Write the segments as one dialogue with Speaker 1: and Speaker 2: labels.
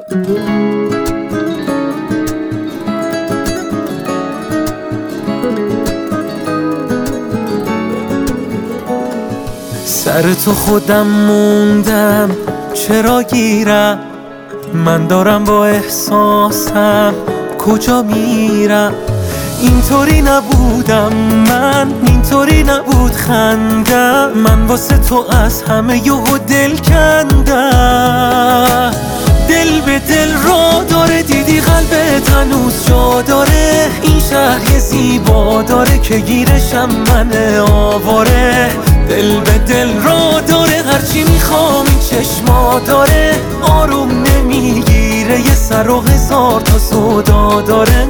Speaker 1: سر تو خودم موندم، چرا گیرم؟ من دارم با احساسم کجا میرم؟ اینطوری نبودم من، اینطوری نبود خندم، من واسه تو از همه یهو دل کندم. دل به دل را داره، دیدی قلبت هنوز جا داره. این شهر یه زیبا داره که گیرشم من آواره. دل به دل را داره، هرچی میخوام این چشما داره. آروم نمیگیره، یه سر و هزار تا سودا داره.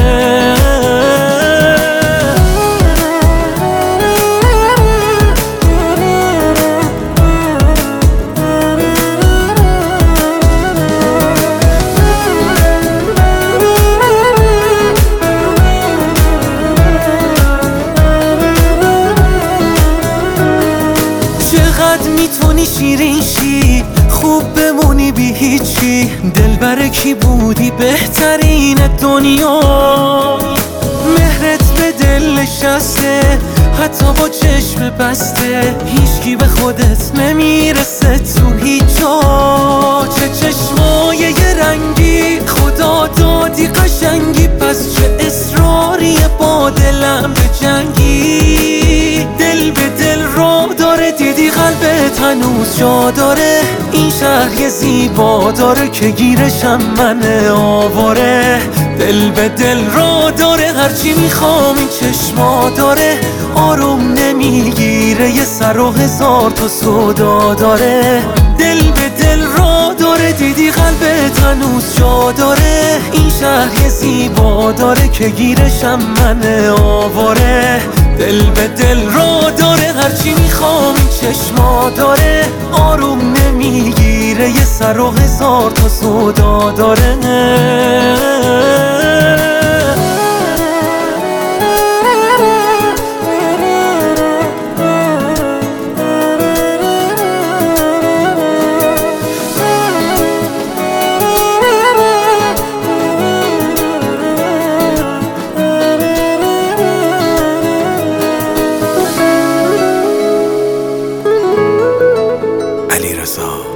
Speaker 1: چقدر میتونی شیرین شی، خوب بمونی بی هیچی. دلبر کی بودی بهترین دنیا؟ مهرت به دل نشسته، حتی با چشم بسته. هیچکی به خودت نمیرسه تو هیچ جا. چه چشمای یه رنگی، خدا دادی قشنگی. پس چه اصراری با دلم به جنگی؟ دل به دل را داره، دیدی قلبت هنوز جا داره. این شهر یه زیبا داره که گیرشم من آواره. دل به دل را داره، هرچی میخوام این چشما داره. آروم نمیگیره، یه سر و هزار تا سودا داره. دل به دل را داره، دیدی قلبت هنوز جا داره. این شهر یه زیبا داره که گیرشم من آواره. دل به دل را داره، هرچی میخوام این چشما داره. آروم نمیگیره، یه سر و هزار تا سودا داره.
Speaker 2: علیرضا